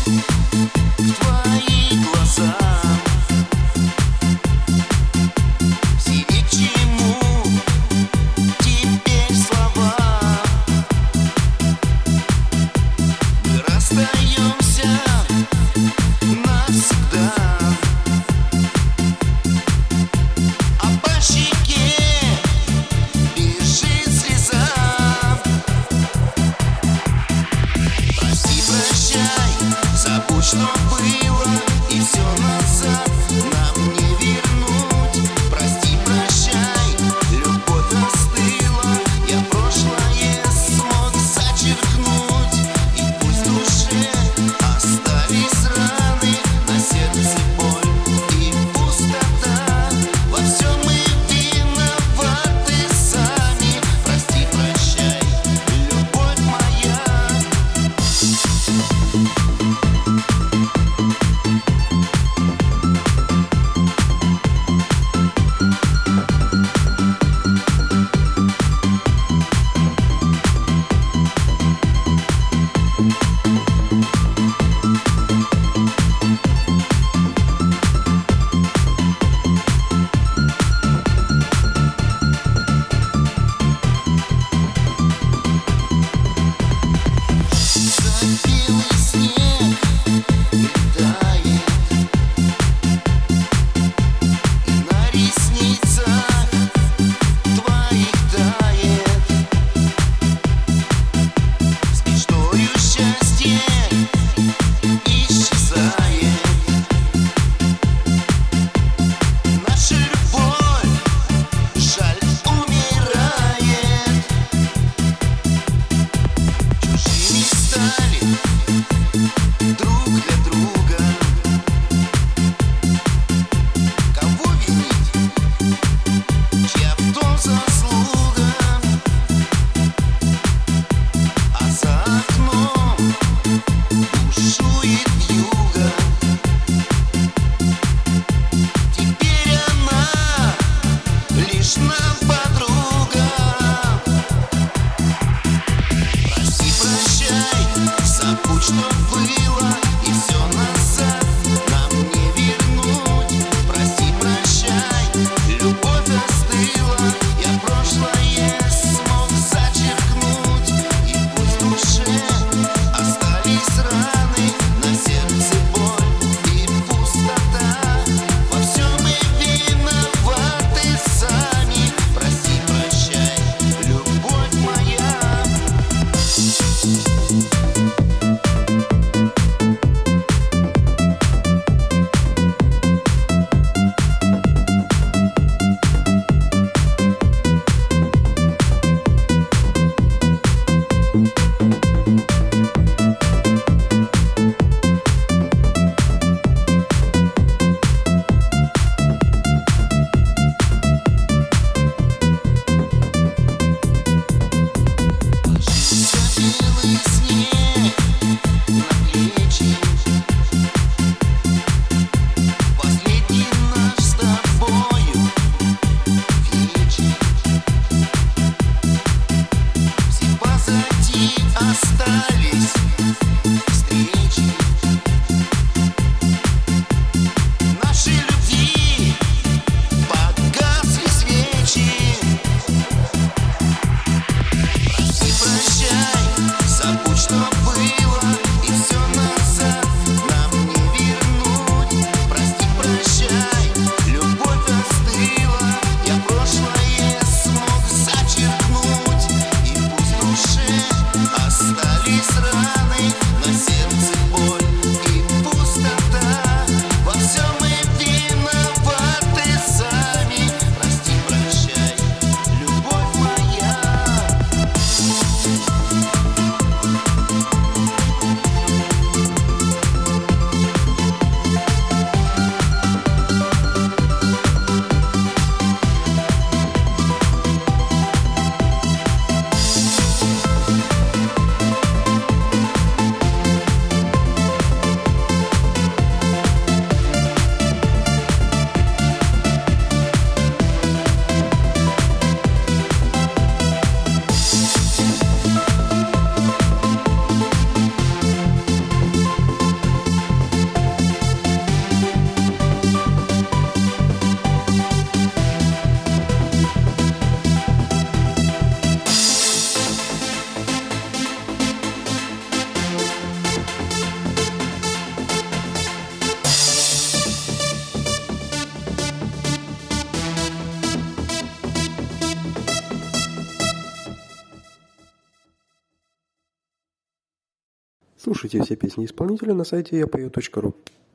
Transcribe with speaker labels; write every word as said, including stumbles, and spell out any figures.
Speaker 1: в твои глаза. Все ни к чему теперь слова. Мы расстаемся навсегда. А по щеке бежит слеза. Прости, прощай, забудь, что было, и все назад нам не вернуть. Прости, прощай, любовь остыла, я прошлое смог зачеркнуть. И пусть в душе остались раны, на сердце боль и пустота. Во всем мы виноваты сами. Прости, прощай, любовь моя. Белый снег
Speaker 2: Слушайте все песни исполнителя на сайте я пою точка ру.